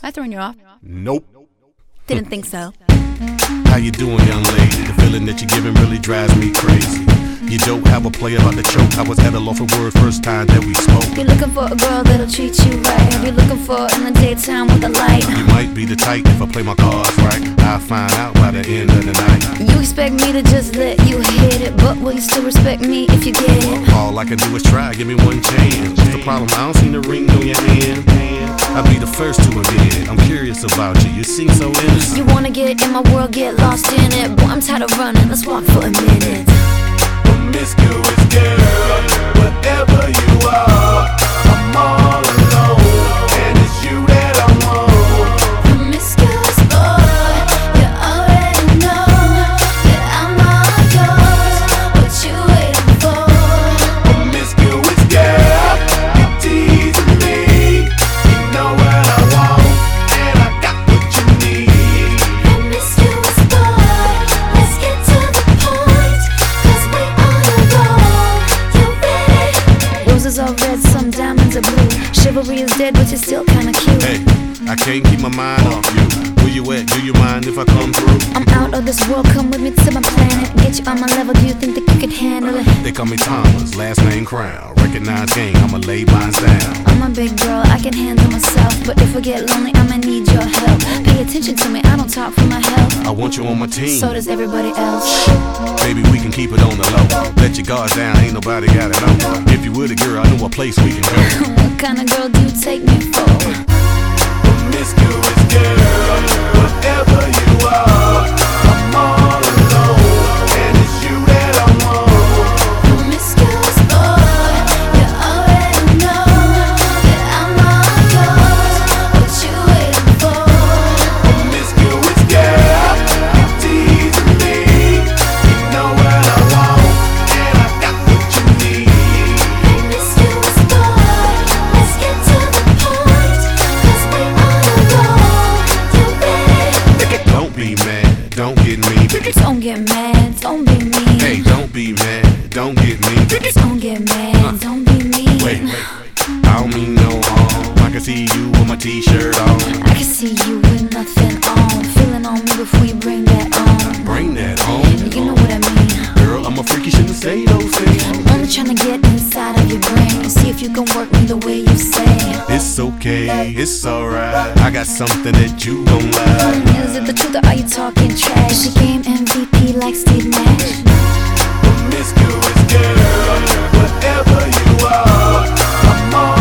I throwing you off? Nope. Didn't think so. How you doing, young lady? The feeling that you're giving really drives me crazy. You don't have a play about the choke. I was at a loss for words first time that we spoke. You're looking for a girl that'll treat you right. You're looking for in the daytime with a light. You might be the type if I play my cards right. I'll find out by the end of the night. You expect me to just let you hit it, but will you still respect me if you get it? All I can do is try, give me one chance. What's the problem? I don't see the ring on your hand. I'll be the first to admit I'm curious about you, you seem so innocent. You wanna get in my world, get lost in it. Boy, I'm tired of running, let's walk for a minute. Promiscuous girl, whatever you are, I'm all alone, and it's you that I want. Promiscuous boy, you already know that I'm all yours. What you waiting for? Promiscuous girl, you teasing me. You know what I want, and I got what you need. Promiscuous boy, let's get to the point, 'cause we on the road. You ready? Roses are red, some diamonds are blue. Chivalry is dead, but you're still kinda cute. Hey, I can't keep my mind off you. Where you at? Do you mind if I come through? I'm out of this world, come with me to my planet. Get you on my level, do you think that you can handle it? They call me Thomas, last name Crown. Recognize gang, I'ma lay mine down. I'm a big girl, I can handle myself. But if I get lonely, I'ma need your help. Pay attention to me, I don't talk for my health. I want you on my team. So does everybody else. Baby, we can keep it on the low. Let your guards down, ain't nobody gotta know. If you were the girl, I know a place we can go. What kind of girl do you take me for? Promiscuous girl, whatever you are, I'm all alone, and it's you that I want. Promiscuous boy, you already know that I'm all yours. What you waiting for? Promiscuous girl, you teasing me. You know what I want, and I got what you need. Promiscuous boy, let's get to the point, 'cause we on the road. You ready? Don't be mad, don't get me. Don't get mad, don't be mean. Hey, don't be mad, don't get me. Don't get mad, don't be mean. Wait, I don't mean no harm. I can see you with my t-shirt on. I can see you with nothing on. Feeling on me before you bring that on. Bring that on. You know what I mean. Girl, I'm a freak, you shouldn't say those things. I'm only trying to get inside of your brain. See if you can work me the way you say. It's okay, it's alright. I got something that you gon' like. Is it the truth or are you talking trash? Is she game MVP like Steve Nash? Promiscuous girl, whatever you are, I'm all